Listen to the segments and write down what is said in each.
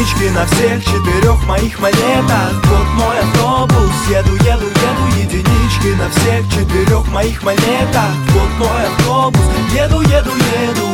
Единички на всех 4 моих монетах. Вот мой автобус, еду, еду, еду. Единички на всех 4 моих монетах. Вот мой автобус, еду, еду, еду.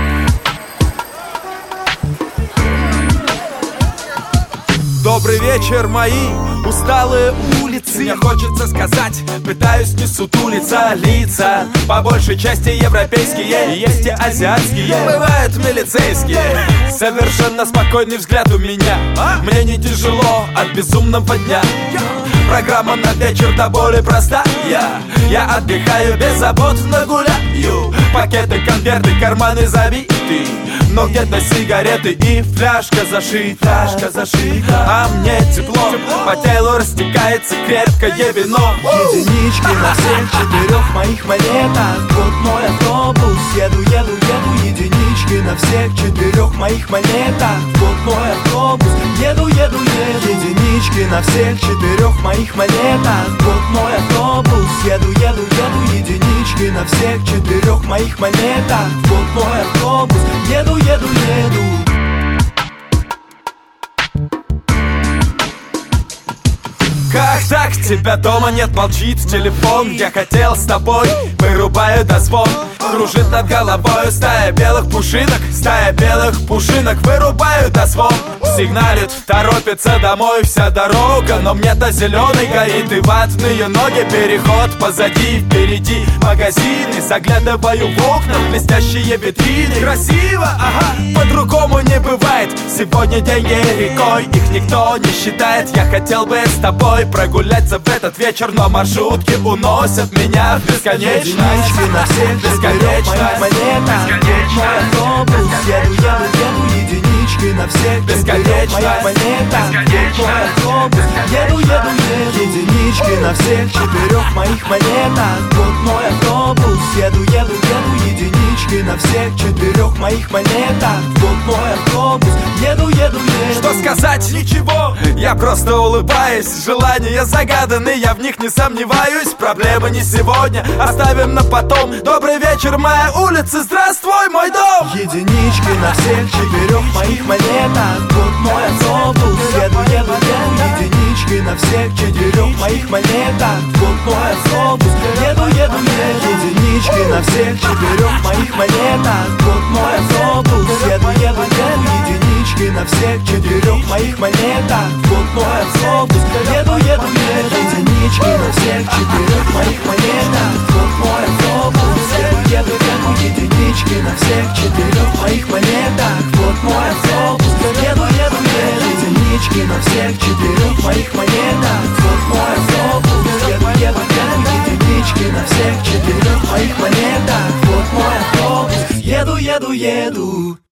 Добрый вечер, мои усталые улицы. Мне хочется сказать, пытаюсь не сутулиться. Лица по большей части европейские, есть и азиатские. Бывают милицейские. Совершенно спокойный взгляд у меня. Мне не тяжело от безумного дня. Программа на вечер до боли простая. Я отдыхаю, беззаботно гуляю. Пакеты, конверты, карманы забиты, но где-то сигареты и фляжка зашита. А мне тепло, по телу растекается крепкое вино. Единички на всех 4 моих монетах. Вот мой автобус, еду, еду, еду. Единички на всех 4 моих монетах. Вот мой автобус, еду, еду, еду. Единички на всех 4 моих монетах. Вот мой автобус, еду, еду, еду. Единички на всех 4 моих монетах. Вот мой автобус, еду, еду, еду. Как так? Тебя дома нет, молчит телефон. Я хотел с тобой, вырубаю дозвон. Кружит над головой стая белых пушинок. Стая белых пушинок, вырубаю дозвон. Сигналит, торопится домой вся дорога. Но мне-то зеленый горит и ватные ноги. Переход позади, впереди магазины. Заглядываю в окна, в блестящие витрины. Красиво, ага, по-другому не бывает. Сегодня деньги рекой, их никто не считает. Я хотел бы с тобой прогуляться в этот вечер, но маршрутки уносят меня в бесконечность. Единички на всех 4 моих монетах. Мой автобус, еду, еду, еду. Единички на всех 4 моих монетах. Мой автобус, еду, еду, еду. Единички на всех 4 моих монетах. Вот мой автобус, еду, еду, еду. Единички на всех 4 моих монетах. Вот мой автобус, еду, еду, еду. Что сказать? Ничего, я просто улыбаюсь. Желания загаданы, я в них не сомневаюсь. Проблемы не сегодня, оставим на потом. Добрый вечер, моя улица, здравствуй, мой дом. Единички на всех 4 моих монетах. Вот мой автобус, еду, еду, еду. Единички на всех 4 моих монетах. Вот мой автобус, еду, еду, еду. Единички на всех 4 моих монетах. Вот мой автобус, еду, еду, еду. Единички на всех 4 моих монетах. Вот мой автобус, еду, еду, еду. Единички на всех 4 моих монетах. Вот мой автобус, еду, еду, еду. Единички на всех 4 моих монетах. Вот мой автобус, еду, еду, еду. Единички на всех 4 моих монетах. Вот мой автобус, еду, еду, еду. Единички на всех 4 моих монетах. Вот мой автобус, еду, еду, еду.